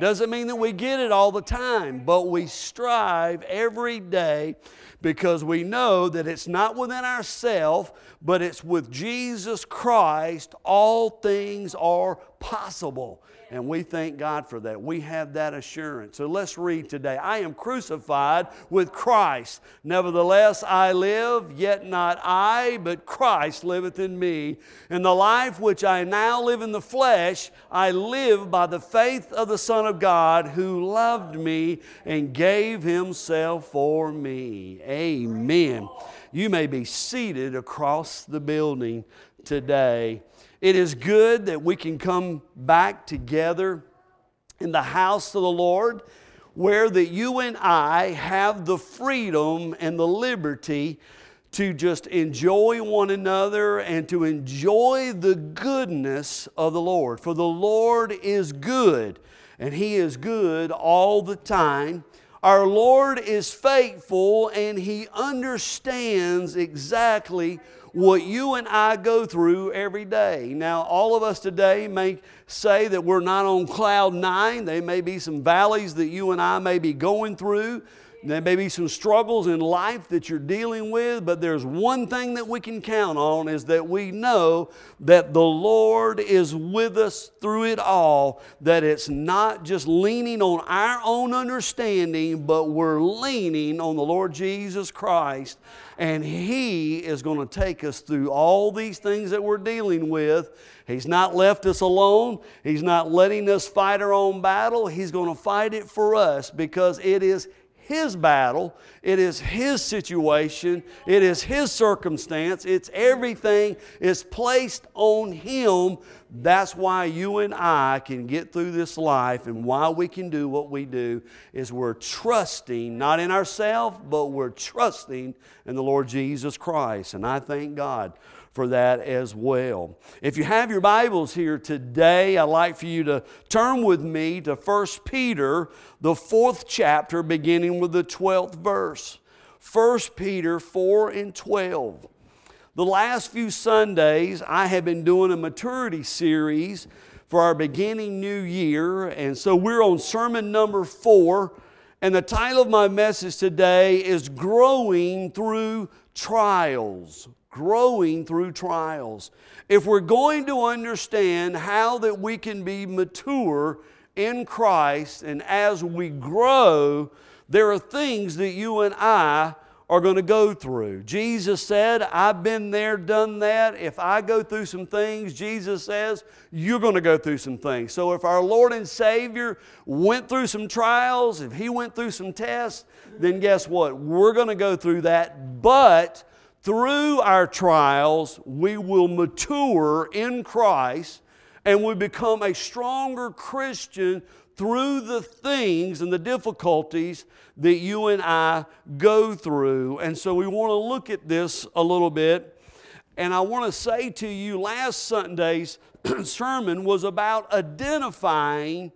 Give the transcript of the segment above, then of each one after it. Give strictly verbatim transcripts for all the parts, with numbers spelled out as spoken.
Doesn't mean that we get it all the time, but we strive every day because we know that it's not within ourselves, but it's with Jesus Christ, all things are possible. And we thank God for that. We have that assurance. So let's read today. I am crucified with Christ. Nevertheless, I live, yet not I, but Christ liveth in me. And the life which I now live in the flesh, I live by the faith of the Son of God, who loved me and gave Himself for me. Amen. You may be seated across the building today. It is good that we can come back together in the house of the Lord, where that you and I have the freedom and the liberty to just enjoy one another and to enjoy the goodness of the Lord. For the Lord is good, and He is good all the time. Our Lord is faithful, and He understands exactly what you and I go through every day. Now, all of us today may say that we're not on cloud nine. There may be some valleys that you and I may be going through. There may be some struggles in life that you're dealing with, but there's one thing that we can count on, is that we know that the Lord is with us through it all, that it's not just leaning on our own understanding, but we're leaning on the Lord Jesus Christ, and He is going to take us through all these things that we're dealing with. He's not left us alone. He's not letting us fight our own battle. He's going to fight it for us, because it is His battle, it is His situation, it is His circumstance, it's everything is placed on Him. That's why you and I can get through this life, and why we can do what we do is we're trusting, not in ourselves, but we're trusting in the Lord Jesus Christ. And I thank God for that as well. If you have your Bibles here today, I'd like for you to turn with me to First Peter, the fourth chapter, beginning with the twelfth verse. First Peter four and twelve. The last few Sundays, I have been doing a maturity series for our beginning new year, and so we're on sermon number four, and the title of my message today is Growing Through Trials. Growing through trials. If we're going to understand how that we can be mature in Christ, and as we grow, there are things that you and I are going to go through. Jesus said, I've been there, done that. If I go through some things, Jesus says, you're going to go through some things. So if our Lord and Savior went through some trials, if He went through some tests, then guess what? We're going to go through that, but through our trials, we will mature in Christ, and we become a stronger Christian through the things and the difficulties that you and I go through. And so we want to look at this a little bit. And I want to say to you, last Sunday's sermon was about identifying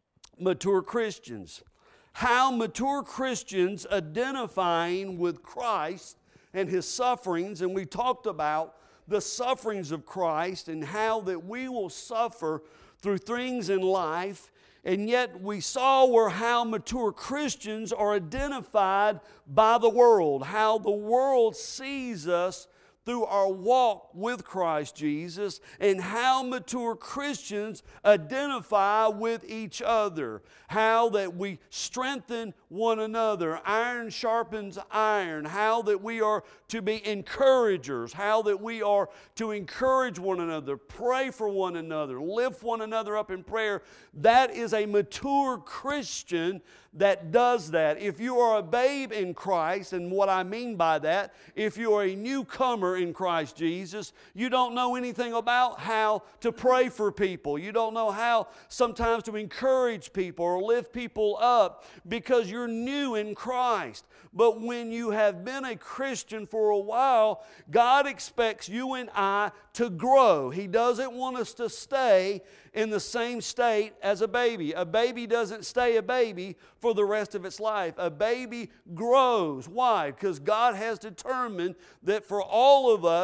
mature Christians. How mature Christians identifying with Christ and His sufferings, and we talked about the sufferings of Christ and how that we will suffer through things in life, and yet we saw where how mature Christians are identified by the world, how the world sees us through our walk with Christ Jesus, and how mature Christians identify with each other, how that we strengthen one another, iron sharpens iron, how that we are to be encouragers, how that we are to encourage one another, pray for one another, lift one another up in prayer. That is a mature Christian that does that. If you are a babe in Christ, and what I mean by that, if you are a newcomer in Christ Jesus, you don't know anything about how to pray for people. You don't know how sometimes to encourage people or lift people up because you're new in Christ. But when you have been a Christian for a while, God expects you and I to grow. He doesn't want us to stay in the same state as a baby. A baby doesn't stay a baby for the rest of its life. A baby grows. Why? Because God has determined that for all of us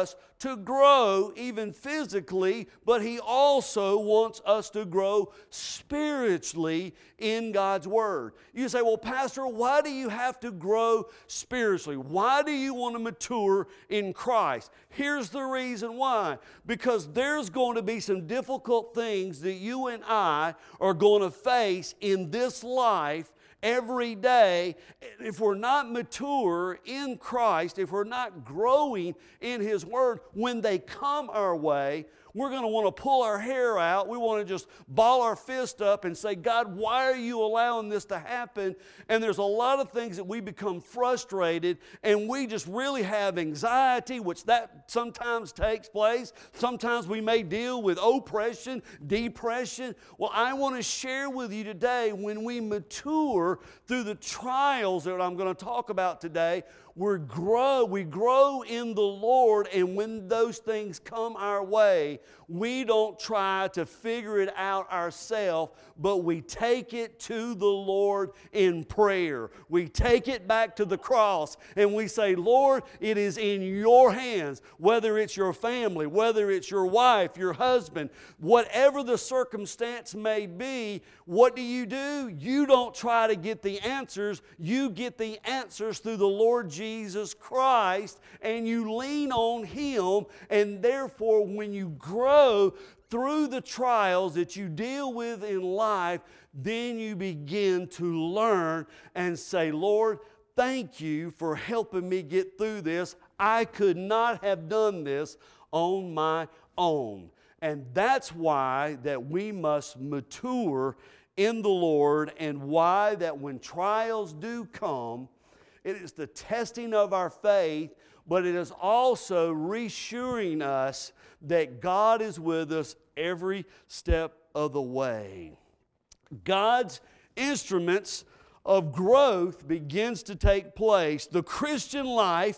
to grow even physically, but He also wants us to grow spiritually in God's Word. You say, well, Pastor, why do you have to grow spiritually? Why do you want to mature in Christ? Here's the reason why. Because there's going to be some difficult things that you and I are going to face in this life every day. If we're not mature in Christ, if we're not growing in His Word, when they come our way, we're going to want to pull our hair out. We want to just ball our fist up and say, God, why are you allowing this to happen? And there's a lot of things that we become frustrated, and we just really have anxiety, which that sometimes takes place. Sometimes we may deal with oppression, depression. Well, I want to share with you today, when we mature through the trials that I'm going to talk about today, we grow, we grow in the Lord, and when those things come our way, we don't try to figure it out ourselves, but we take it to the Lord in prayer. We take it back to the cross, and we say, Lord, it is in your hands, whether it's your family, whether it's your wife, your husband, whatever the circumstance may be. What do you do? You don't try to get the answers. You get the answers through the Lord Jesus Jesus Christ, and you lean on Him, and therefore when you grow through the trials that you deal with in life, then you begin to learn and say, Lord, thank you for helping me get through this. I could not have done this on my own. And that's why that we must mature in the Lord, and why that when trials do come, it is the testing of our faith, but it is also reassuring us that God is with us every step of the way. God's instruments of growth begins to take place. The Christian life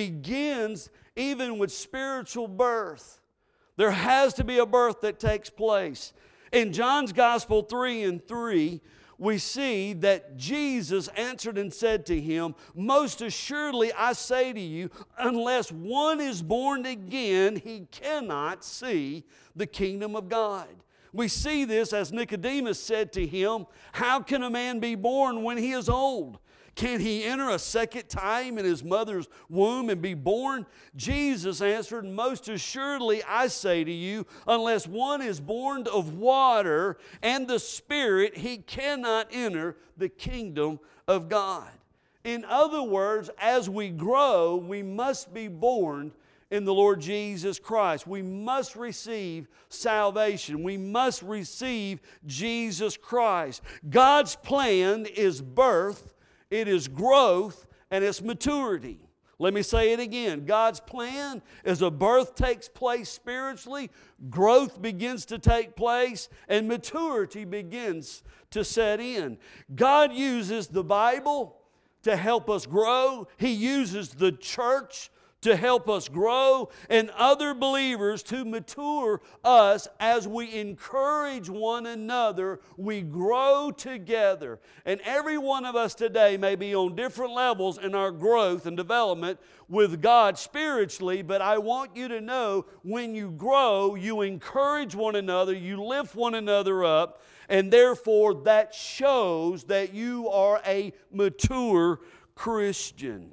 begins even with spiritual birth. There has to be a birth that takes place. In John's Gospel three and three, we see that Jesus answered and said to him, most assuredly I say to you, unless one is born again, he cannot see the kingdom of God. We see this as Nicodemus said to him, how can a man be born when he is old? Can he enter a second time in his mother's womb and be born? Jesus answered, most assuredly I say to you, unless one is born of water and the Spirit, he cannot enter the kingdom of God. In other words, as we grow, we must be born in the Lord Jesus Christ. We must receive salvation. We must receive Jesus Christ. God's plan is birth, it is growth, and it's maturity. Let me say it again. God's plan is a birth takes place spiritually, growth begins to take place, and maturity begins to set in. God uses the Bible to help us grow. He uses the church to help us grow, and other believers to mature us. As we encourage one another, we grow together. And every one of us today may be on different levels in our growth and development with God spiritually, but I want you to know, when you grow, you encourage one another, you lift one another up, and therefore that shows that you are a mature Christian.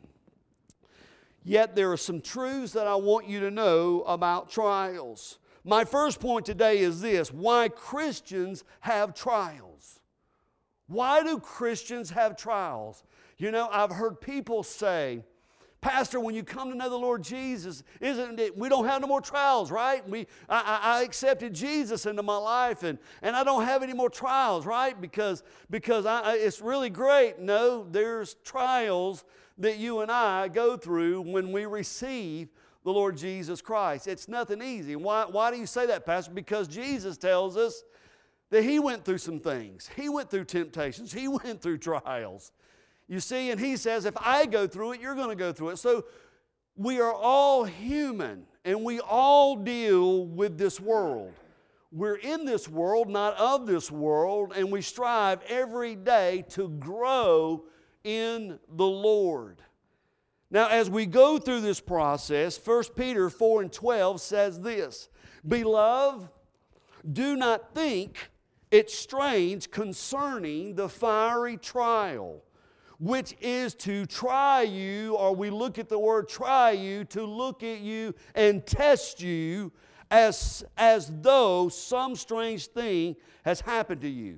Yet there are some truths that I want you to know about trials. My first point today is this: why Christians have trials. Why do Christians have trials? You know, I've heard people say, Pastor, when you come to know the Lord Jesus, isn't it, we don't have no more trials, right? We, I, I accepted Jesus into my life, and, and I don't have any more trials, right? Because, because I, it's really great. No, there's trials that you and I go through when we receive the Lord Jesus Christ. It's nothing easy. Why, why do you say that, Pastor? Because Jesus tells us that He went through some things. He went through temptations. He went through trials. You see, and He says, if I go through it, you're going to go through it. So we are all human, and we all deal with this world. We're in this world, not of this world, and we strive every day to grow in the Lord. Now, as we go through this process, First Peter four and twelve says this, Beloved, do not think it strange concerning the fiery trial, which is to try you, or we look at the word try you, to look at you and test you as, as though some strange thing has happened to you.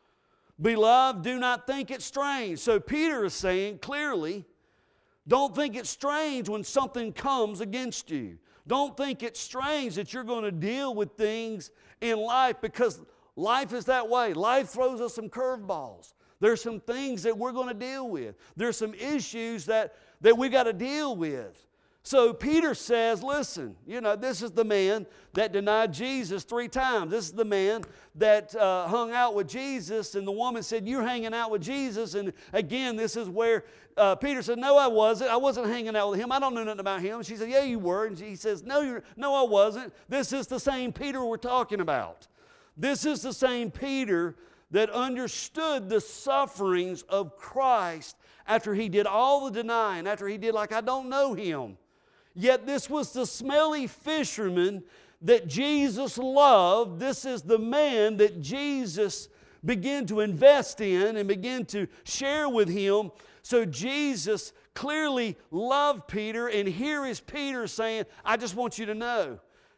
Beloved, do not think it strange. So Peter is saying clearly, don't think it's strange when something comes against you. Don't think it's strange that you're going to deal with things in life, because life is that way. Life throws us some curveballs. There's some things that we're going to deal with. There's some issues that, that we got to deal with. So Peter says, listen, you know, this is the man that denied Jesus three times. This is the man that uh, hung out with Jesus, and the woman said, you're hanging out with Jesus. And again, this is where uh, Peter said, no, I wasn't. I wasn't hanging out with him. I don't know nothing about him. She said, yeah, you were. And he says, no, you're, no, I wasn't. This is the same Peter we're talking about. This is the same Peter that understood the sufferings of Christ after he did all the denying, after he did like, I don't know him. Yet this was the smelly fisherman that Jesus loved. This is the man that Jesus began to invest in and began to share with him. So Jesus clearly loved Peter, and here is Peter saying, I just want you to know,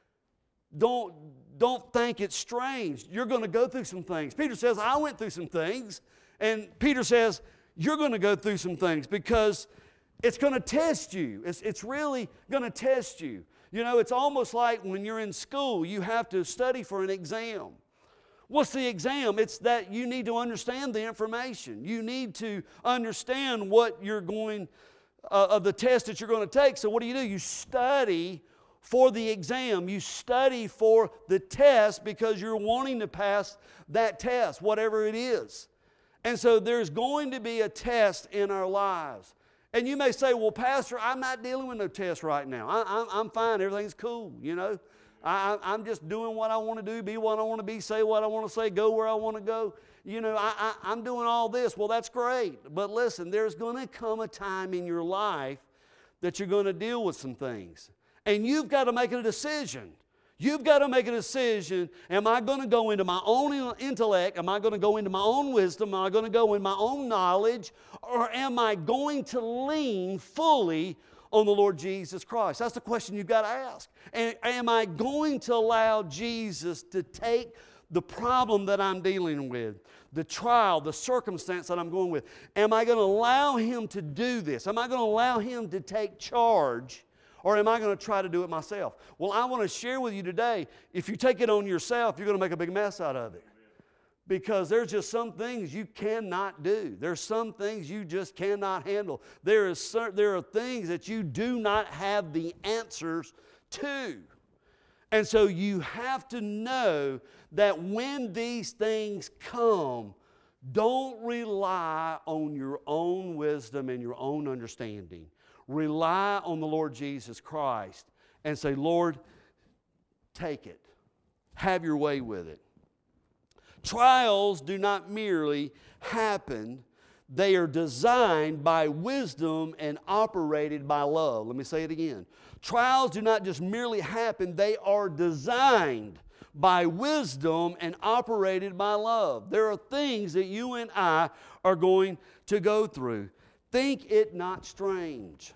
don't, don't think it's strange. You're going to go through some things. Peter says, I went through some things. And Peter says, you're going to go through some things because it's going to test you. It's, it's really going to test you. You know, it's almost like when you're in school, you have to study for an exam. What's the exam? It's that you need to understand the information. You need to understand what you're going, uh, of the test that you're going to take. So what do you do? You study for the exam. You study for the test because you're wanting to pass that test, whatever it is. And so there's going to be a test in our lives. And you may say, well, Pastor, I'm not dealing with no test right now. I, I'm, I'm fine. Everything's cool, you know. I, I'm just doing what I want to do, be what I want to be, say what I want to say, go where I want to go. You know, I, I, I'm doing all this. Well, that's great. But listen, there's going to come a time in your life that you're going to deal with some things. And you've got to make a decision. You've got to make a decision. Am I going to go into my own intellect? Am I going to go into my own wisdom? Am I going to go in my own knowledge? Or am I going to lean fully on the Lord Jesus Christ? That's the question you've got to ask. And am I going to allow Jesus to take the problem that I'm dealing with, the trial, the circumstance that I'm going with? Am I going to allow Him to do this? Am I going to allow Him to take charge? Or am I going to try to do it myself? Well, I want to share with you today, if you take it on yourself, you're going to make a big mess out of it. Because there's just some things you cannot do. There's some things you just cannot handle. There is there are things that you do not have the answers to. And so you have to know that when these things come, don't rely on your own wisdom and your own understanding. Rely on the Lord Jesus Christ and say, Lord, take it. Have your way with it. Trials do not merely happen. They are designed by wisdom and operated by love. Let me say it again. Trials do not just merely happen. They are designed by wisdom and operated by love. There are things that you and I are going to go through. Think it not strange.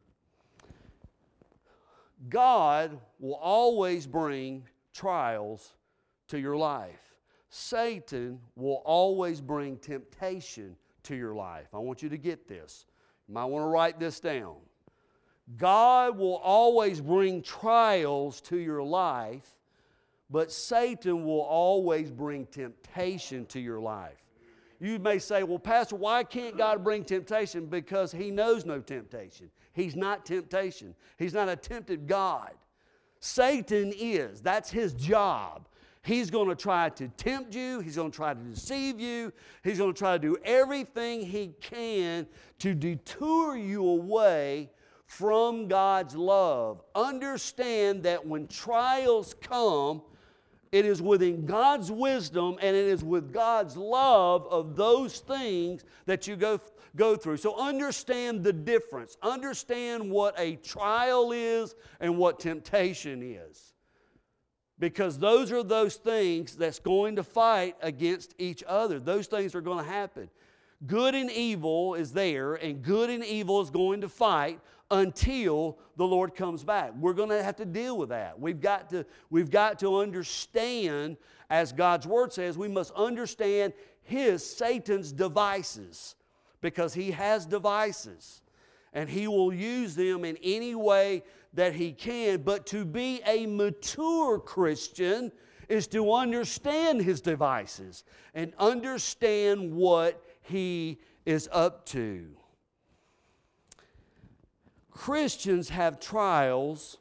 God will always bring trials to your life. Satan will always bring temptation to your life. I want you to get this. You might want to write this down. God will always bring trials to your life, but Satan will always bring temptation to your life. You may say, well, Pastor, why can't God bring temptation? Because He knows no temptation. He's not temptation. He's not a tempted God. Satan is. That's his job. He's going to try to tempt you. He's going to try to deceive you. He's going to try to do everything he can to detour you away from God's love. Understand that when trials come, It is within God's wisdom and it is with God's love of those things that you go, go through. So understand the difference. Understand what a trial is and what temptation is. Because those are those things that's going to fight against each other. Those things are going to happen. Good and evil is there, and good and evil is going to fight until the Lord comes back. We're going to have to deal with that. We've got to, we've got to understand, as God's Word says, we must understand his, Satan's devices, because he has devices, and he will use them in any way that he can. But to be a mature Christian is to understand his devices and understand what he is up to. Christians have trials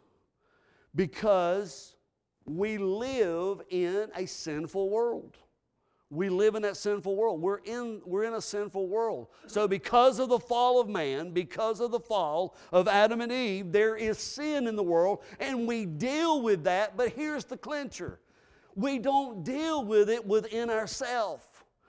because we live in a sinful world. We live in that sinful world. We're in, we're in a sinful world. So because of the fall of man, because of the fall of Adam and Eve, there is sin in the world, and we deal with that. But here's the clincher. We don't deal with it within ourselves.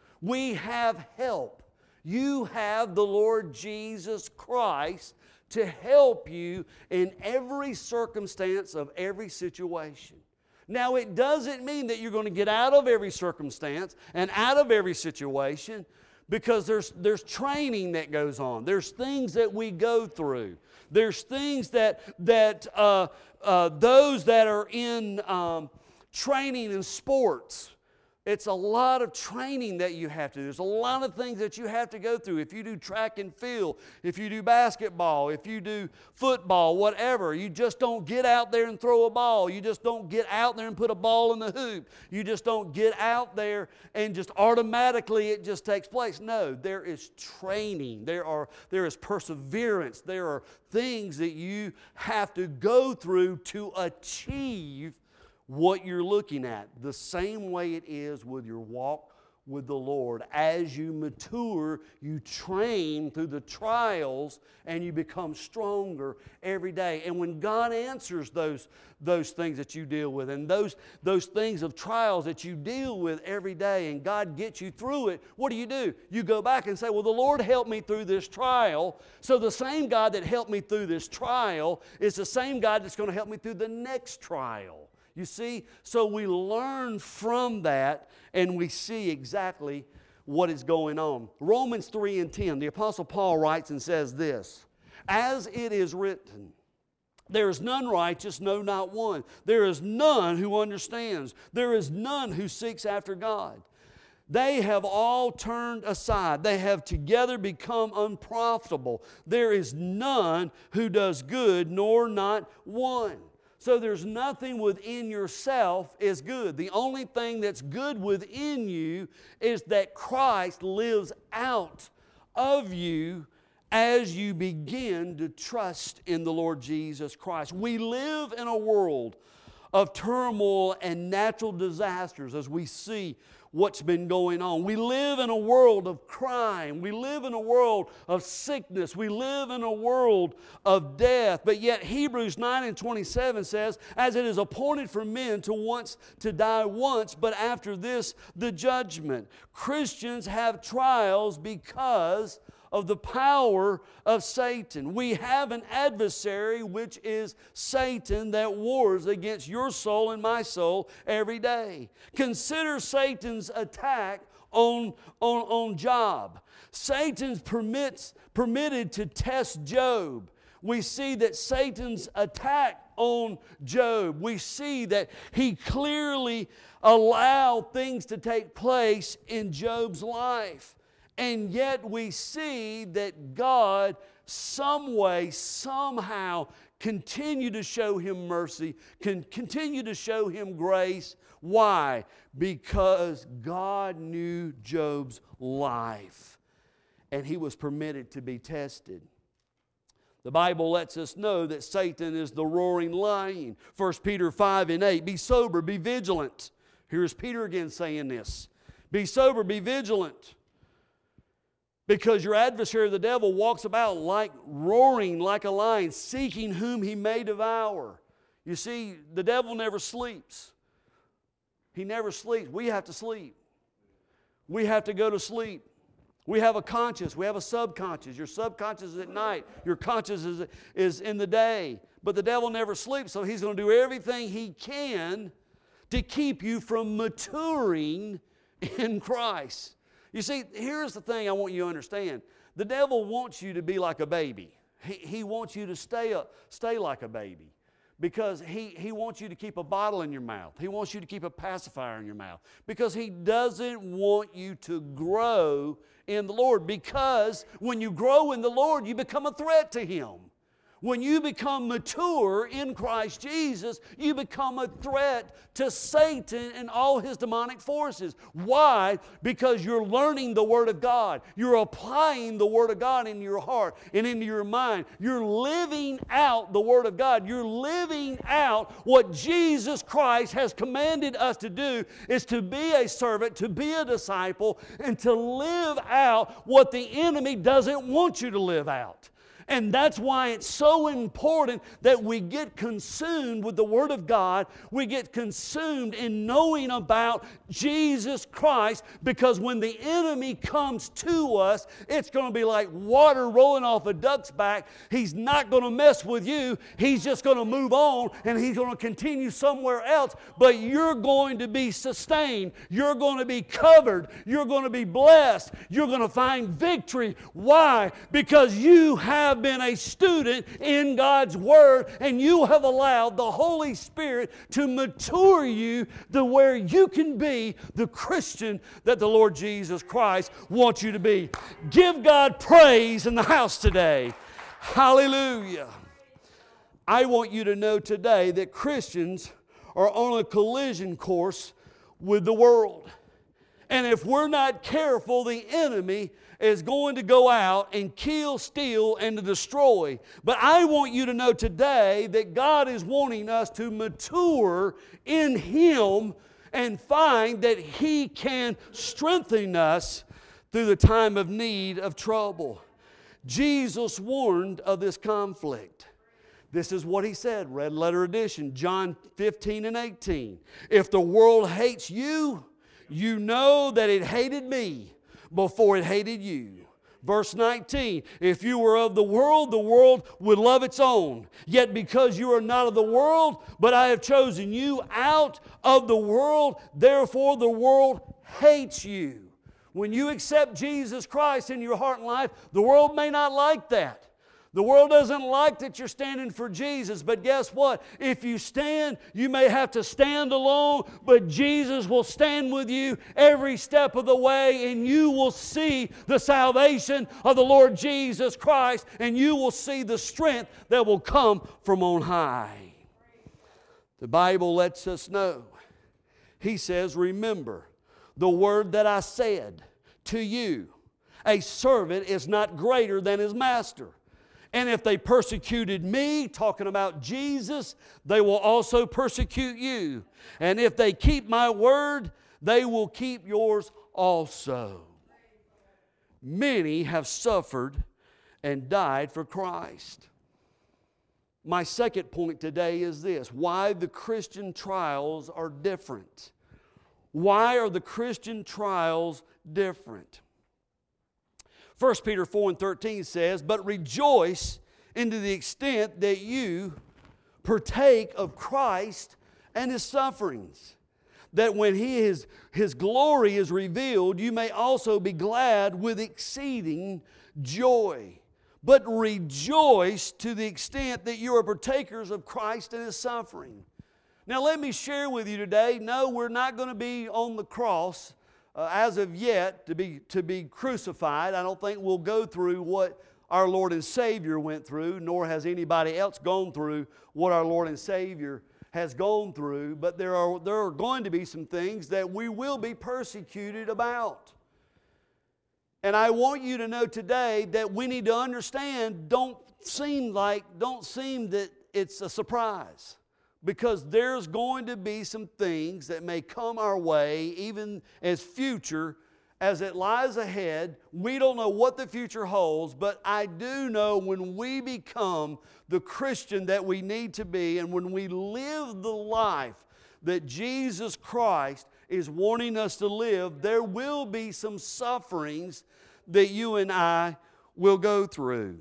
We have help. You have the Lord Jesus Christ to help you in every circumstance of every situation. Now, it doesn't mean that you're going to get out of every circumstance and out of every situation, because there's, there's training that goes on. There's things that we go through. There's things that, that uh, uh, those that are in um, training in sports, it's a lot of training that you have to do. There's a lot of things that you have to go through. If you do track and field, if you do basketball, if you do football, whatever, you just don't get out there and throw a ball. You just don't get out there and put a ball in the hoop. You just don't get out there and just automatically it just takes place. No, there is training. There are, there is perseverance. There are things that you have to go through to achieve what you're looking at. The same way it is with your walk with the Lord. As you mature, you train through the trials and you become stronger every day. And when God answers those, those things that you deal with and those, those things of trials that you deal with every day, and God gets you through it, what do you do? You go back and say, well, the Lord helped me through this trial. So the same God that helped me through this trial is the same God that's going to help me through the next trial. You see? So we learn from that and we see exactly what is going on. Romans three and ten, the Apostle Paul writes and says this, as it is written, there is none righteous, no, not one. There is none who understands. There is none who seeks after God. They have all turned aside. They have together become unprofitable. There is none who does good, nor not one. So there's nothing within yourself is good. The only thing that's good within you is that Christ lives out of you as you begin to trust in the Lord Jesus Christ. We live in a world of turmoil and natural disasters as we see what's been going on. We live in a world of crime. We live in a world of sickness. We live in a world of death. But yet Hebrews nine and twenty-seven says, as it is appointed for men to once to die once, but after this the judgment. Christians have trials because of the power of Satan. We have an adversary, which is Satan, that wars against your soul and my soul every day. Consider Satan's attack on, on, on Job. Satan's permits, permitted to test Job. We see that Satan's attack on Job, we see that he clearly allowed things to take place in Job's life. And yet we see that God some way, somehow continue to show him mercy, can continue to show him grace. Why? Because God knew Job's life and he was permitted to be tested. The Bible lets us know that Satan is the roaring lion. First Peter five and eight, be sober, be vigilant. Here's Peter again saying this. Be sober, be vigilant. Because your adversary, the devil, walks about like roaring like a lion, seeking whom he may devour. You see, the devil never sleeps. He never sleeps. We have to sleep. We have to go to sleep. We have a conscious. We have a subconscious. Your subconscious is at night. Your conscious is, is in the day. But the devil never sleeps, so he's going to do everything he can to keep you from maturing in Christ. You see, here's the thing I want you to understand. The devil wants you to be like a baby. He, he wants you to stay, a, stay like a baby. Because he, he wants you to keep a bottle in your mouth. He wants you to keep a pacifier in your mouth. Because he doesn't want you to grow in the Lord. Because when you grow in the Lord, you become a threat to him. When you become mature in Christ Jesus, you become a threat to Satan and all his demonic forces. Why? Because you're learning the Word of God. You're applying the Word of God in your heart and into your mind. You're living out the Word of God. You're living out what Jesus Christ has commanded us to do, is to be a servant, to be a disciple, and to live out what the enemy doesn't want you to live out. And that's why it's so important that we get consumed with the Word of God. We get consumed in knowing about Jesus Christ, because when the enemy comes to us, it's going to be like water rolling off a duck's back. He's not going to mess with you. He's just going to move on, and he's going to continue somewhere else. But you're going to be sustained. You're going to be covered. You're going to be blessed. You're going to find victory. Why? Because you have been a student in God's Word, and you have allowed the Holy Spirit to mature you to where you can be the Christian that the Lord Jesus Christ wants you to be. Give God praise in the house today. Hallelujah. I want you to know today that Christians are on a collision course with the world. And if we're not careful, the enemy is going to go out and kill, steal, and to destroy. But I want you to know today that God is wanting us to mature in Him and find that He can strengthen us through the time of need, of trouble. Jesus warned of this conflict. This is what He said, Red Letter Edition, John fifteen and eighteen. If the world hates you, you know that it hated me before it hated you. Verse nineteen, if you were of the world, the world would love its own. Yet because you are not of the world, but I have chosen you out of the world, therefore the world hates you. When you accept Jesus Christ in your heart and life, the world may not like that. The world doesn't like that you're standing for Jesus, but guess what? If you stand, you may have to stand alone, but Jesus will stand with you every step of the way, and you will see the salvation of the Lord Jesus Christ, and you will see the strength that will come from on high. The Bible lets us know. He says, remember the word that I said to you. A servant is not greater than his master. And if they persecuted me, talking about Jesus, they will also persecute you. And if they keep my word, they will keep yours also. Many have suffered and died for Christ. My second point today is this: why the Christian trials are different. Why are the Christian trials different? First Peter four and thirteen says, but rejoice into the extent that you partake of Christ and His sufferings, that when He is, His glory is revealed, you may also be glad with exceeding joy. But rejoice to the extent that you are partakers of Christ and His suffering. Now let me share with you today, no, we're not going to be on the cross Uh, as of yet, to be, to be crucified. I don't think we'll go through what our Lord and Savior went through, nor has anybody else gone through what our Lord and Savior has gone through. But there are, there are going to be some things that we will be persecuted about. And I want you to know today that we need to understand, don't seem like, don't seem that it's a surprise. Because there's going to be some things that may come our way, even as future, as it lies ahead. We don't know what the future holds, but I do know when we become the Christian that we need to be, and when we live the life that Jesus Christ is wanting us to live, there will be some sufferings that you and I will go through.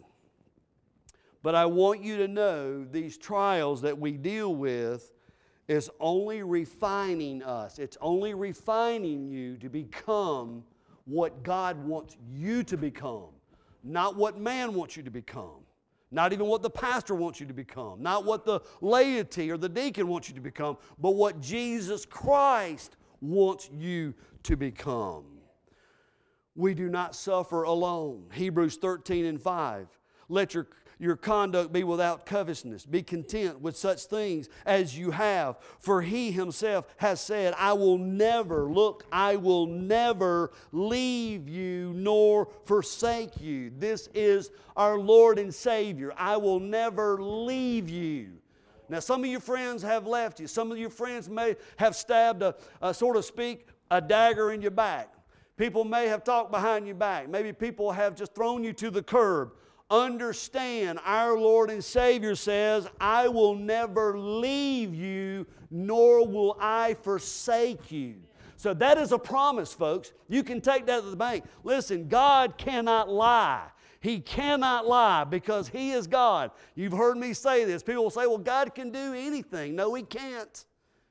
But I want you to know these trials that we deal with is only refining us. It's only refining you to become what God wants you to become, not what man wants you to become. Not even what the pastor wants you to become. Not what the laity or the deacon wants you to become. But what Jesus Christ wants you to become. We do not suffer alone. Hebrews thirteen and five. Let your, your conduct be without covetousness. Be content with such things as you have. For He Himself has said, I will never, look, I will never leave you nor forsake you. This is our Lord and Savior. I will never leave you. Now, some of your friends have left you. Some of your friends may have stabbed, a, a so to speak, a dagger in your back. People may have talked behind your back. Maybe people have just thrown you to the curb. Understand, our Lord and Savior says, I will never leave you, nor will I forsake you. So that is a promise, folks. You can take that to the bank. Listen, God cannot lie. He cannot lie because He is God. You've heard me say this. People will say, well, God can do anything. No, He can't.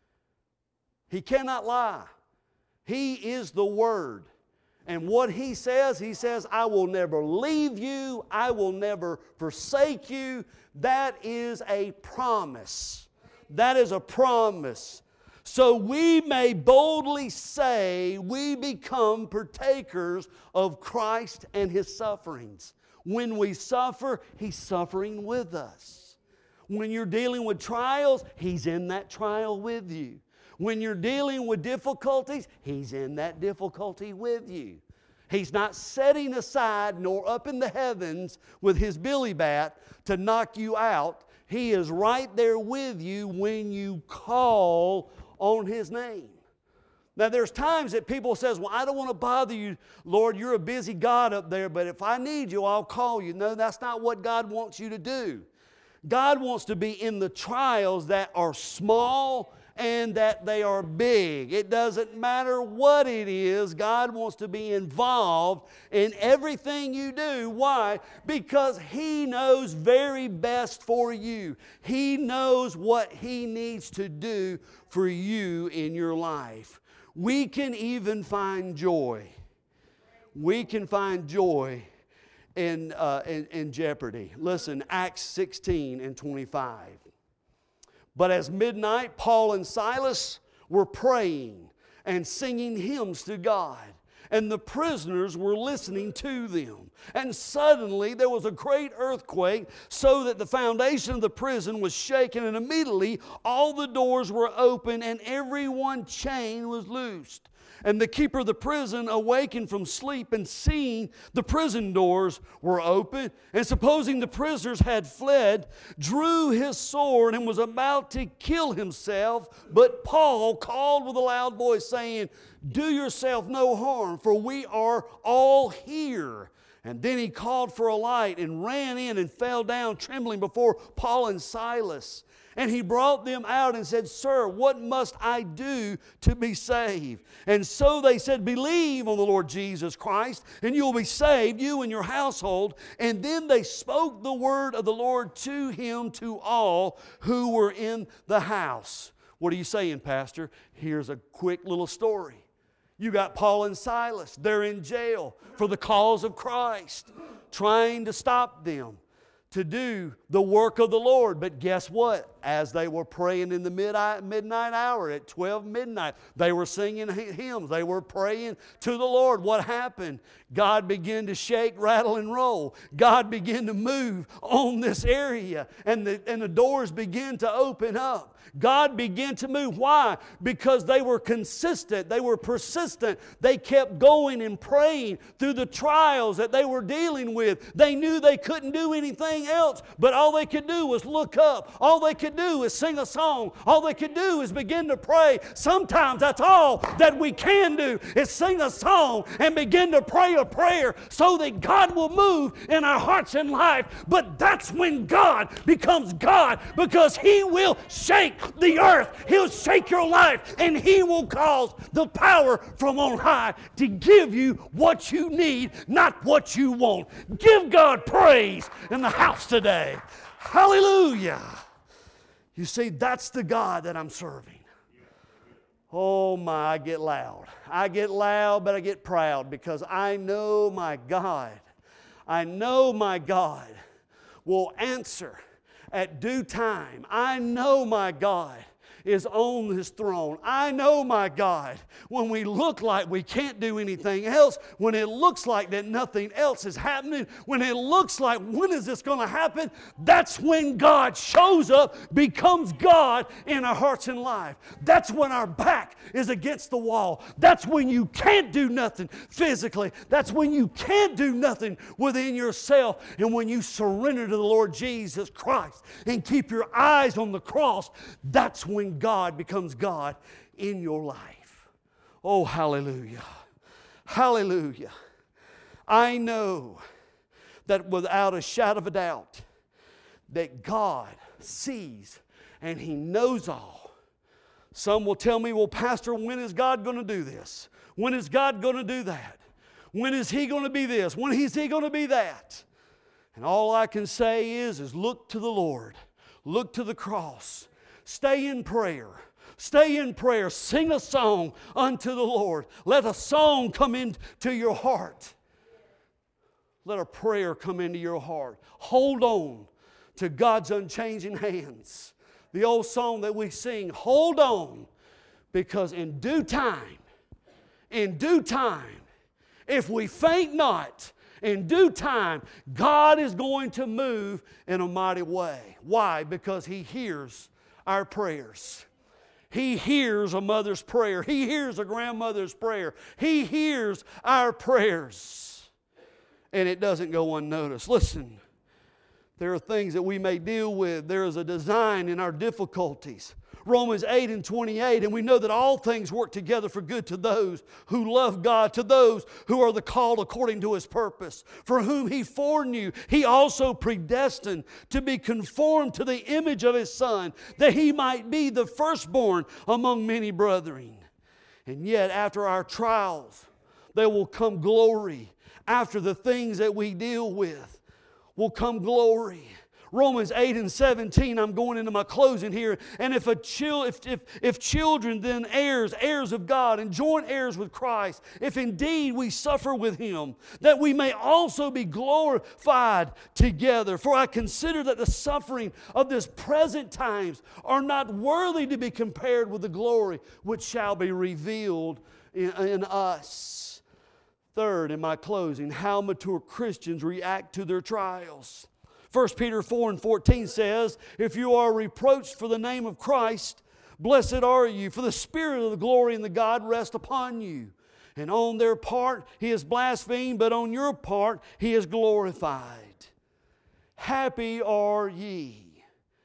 He cannot lie. He is the Word. And what He says, He says, I will never leave you. I will never forsake you. That is a promise. That is a promise. So we may boldly say we become partakers of Christ and His sufferings. When we suffer, He's suffering with us. When you're dealing with trials, He's in that trial with you. When you're dealing with difficulties, He's in that difficulty with you. He's not setting aside nor up in the heavens with His billy bat to knock you out. He is right there with you when you call on His name. Now there's times that people says, well, I don't want to bother you, Lord, you're a busy God up there, but if I need you, I'll call you. No, that's not what God wants you to do. God wants to be in the trials that are small and that they are big. It doesn't matter what it is. God wants to be involved in everything you do. Why? Because He knows very best for you. He knows what He needs to do for you in your life. We can even find joy. We can find joy in, uh, in, in jeopardy. Listen, Acts sixteen and twenty-five. But as midnight, Paul and Silas were praying and singing hymns to God, and the prisoners were listening to them. And suddenly there was a great earthquake, so that the foundation of the prison was shaken, and immediately all the doors were open, and every one chain was loosed. And the keeper of the prison awakened from sleep, and seeing the prison doors were open, and supposing the prisoners had fled, drew his sword and was about to kill himself. But Paul called with a loud voice, saying, do yourself no harm, for we are all here. And then he called for a light and ran in and fell down trembling before Paul and Silas. And he brought them out and said, sir, what must I do to be saved? And so they said, believe on the Lord Jesus Christ, and you'll be saved, you and your household. And then they spoke the word of the Lord to him, to all who were in the house. What are you saying, Pastor? Here's a quick little story. You got Paul and Silas. They're in jail for the cause of Christ, trying to stop them to do the work of the Lord. But guess what? As they were praying in the midnight hour at twelve midnight, they were singing hymns. They were praying to the Lord. What happened? God began to shake, rattle, and roll. God began to move on this area, and the, and the doors began to open up. God began to move. Why? Because they were consistent. They were persistent. They kept going and praying through the trials that they were dealing with. They knew they couldn't do anything else, but all they could do was look up. All they could could do is sing a song. All they could do is begin to pray. Sometimes that's all that we can do is sing a song and begin to pray a prayer so that God will move in our hearts and life. But that's when God becomes God, because He will shake the earth. He'll shake your life, and He will cause the power from on high to give you what you need, not what you want. Give God praise in the house today. Hallelujah. You see, that's the God that I'm serving. Oh my, I get loud. I get loud, but I get proud because I know my God. I know my God will answer at due time. I know my God is on His throne. I know my God, when we look like we can't do anything else, when it looks like that nothing else is happening, when it looks like when is this going to happen, that's when God shows up, becomes God in our hearts and life. That's when our back is against the wall. That's when you can't do nothing physically. That's when you can't do nothing within yourself. And when you surrender to the Lord Jesus Christ and keep your eyes on the cross, that's when God becomes God in your life. Oh, hallelujah. Hallelujah. I know that without a shadow of a doubt that God sees and He knows all. Some will tell me, well, Pastor, when is God going to do this? When is God going to do that? When is He going to be this? When is He going to be that? And all I can say is, is look to the Lord. Look to the cross. Stay in prayer. Stay in prayer. Sing a song unto the Lord. Let a song come into your heart. Let a prayer come into your heart. Hold on to God's unchanging hands. The old song that we sing, hold on, because in due time, in due time, if we faint not, in due time, God is going to move in a mighty way. Why? Because He hears our prayers. He hears a mother's prayer. He hears a grandmother's prayer. He hears our prayers. And it doesn't go unnoticed. Listen, there are things that we may deal with. There is a design in our difficulties. Romans eight and twenty-eight, and we know that all things work together for good to those who love God, to those who are the called according to His purpose, for whom He foreknew, He also predestined to be conformed to the image of His Son, that He might be the firstborn among many brethren. And yet, after our trials, there will come glory. After the things that we deal with will come glory. Romans eight and seventeen, I'm going into my closing here. And if, a chil- if, if, if children, then heirs, heirs of God, and joint heirs with Christ, if indeed we suffer with Him, that we may also be glorified together. For I consider that the suffering of this present times are not worthy to be compared with the glory which shall be revealed in, in us. Third, in my closing, how mature Christians react to their trials. First Peter four and fourteen says, if you are reproached for the name of Christ, blessed are you, for the Spirit of the glory and the God rest upon you. And on their part He is blasphemed, but on your part He is glorified. Happy are ye.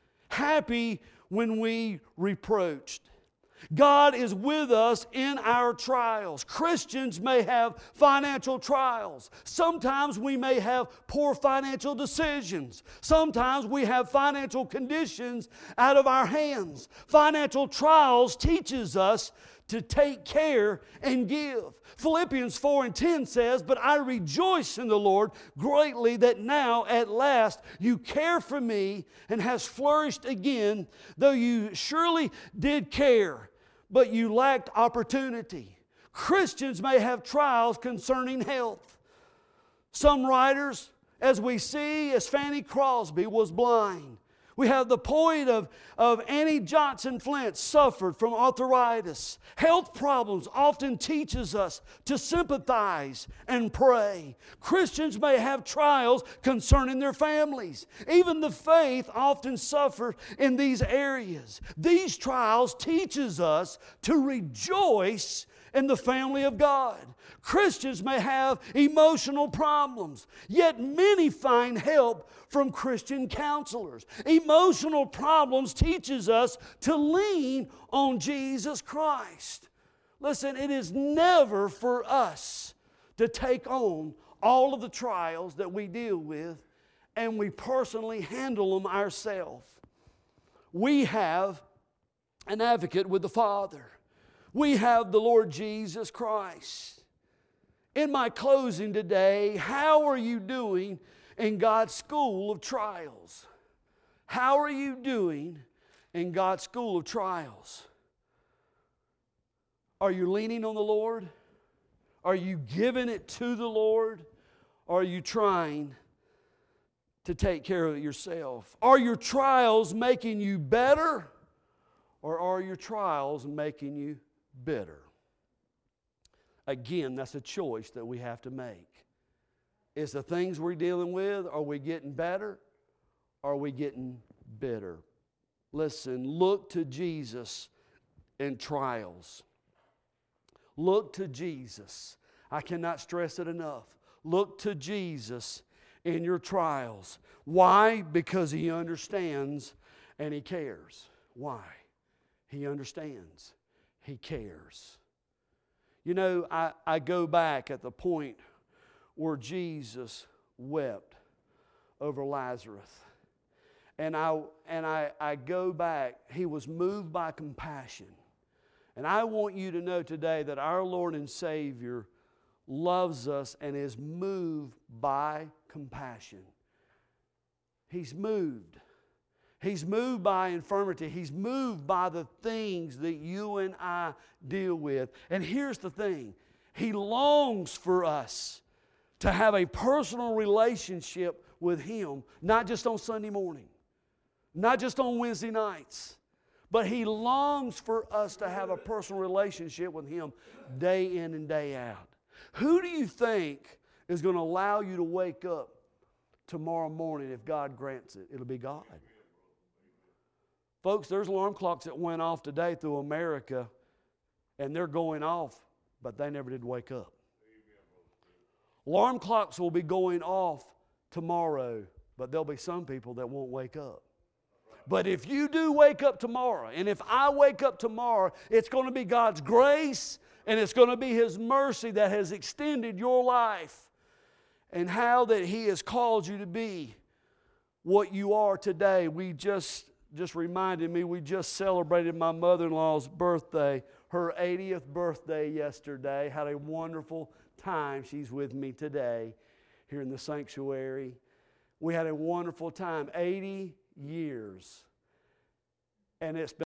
Happy when we reproached. God is with us in our trials. Christians may have financial trials. Sometimes we may have poor financial decisions. Sometimes we have financial conditions out of our hands. Financial trials teaches us to take care and give. Philippians four and ten says, but I rejoice in the Lord greatly that now at last you care for me and has flourished again, though you surely did care, but you lacked opportunity. Christians may have trials concerning health. Some writers, as we see, as Fanny Crosby was blind. We have the poet of, of Annie Johnson Flint suffered from arthritis. Health problems often teaches us to sympathize and pray. Christians may have trials concerning their families. Even the faith often suffers in these areas. These trials teaches us to rejoice in the family of God. Christians may have emotional problems, yet many find help from Christian counselors. Emotional problems teaches us to lean on Jesus Christ. Listen, it is never for us to take on all of the trials that we deal with and we personally handle them ourselves. We have an advocate with the Father. We have the Lord Jesus Christ. In my closing today, how are you doing in God's school of trials? How are you doing in God's school of trials? Are you leaning on the Lord? Are you giving it to the Lord? Or are you trying to take care of it yourself? Are your trials making you better? Or are your trials making you bitter? Again, that's a choice that we have to make. Is the things we're dealing with, are we getting better? Or are we getting bitter? Listen, look to Jesus in trials. Look to Jesus. I cannot stress it enough. Look to Jesus in your trials. Why? Because He understands and He cares. Why? He understands. He cares. You know, I, I go back at the point where Jesus wept over Lazarus. And I and I, I go back, He was moved by compassion. And I want you to know today that our Lord and Savior loves us and is moved by compassion. He's moved. He's moved by infirmity. He's moved by the things that you and I deal with. And here's the thing. He longs for us to have a personal relationship with Him, not just on Sunday morning, not just on Wednesday nights, but He longs for us to have a personal relationship with Him day in and day out. Who do you think is going to allow you to wake up tomorrow morning if God grants it? It'll be God. Folks, there's alarm clocks that went off today through America, and they're going off, but they never did wake up. Alarm clocks will be going off tomorrow, but there'll be some people that won't wake up. But if you do wake up tomorrow, and if I wake up tomorrow, it's going to be God's grace, and it's going to be His mercy that has extended your life, and how that He has called you to be what you are today. We just... just reminded me, we just celebrated my mother-in-law's birthday, her eightieth birthday yesterday. Had a wonderful time. She's with me today here in the sanctuary. We had a wonderful time, eighty years. And it's been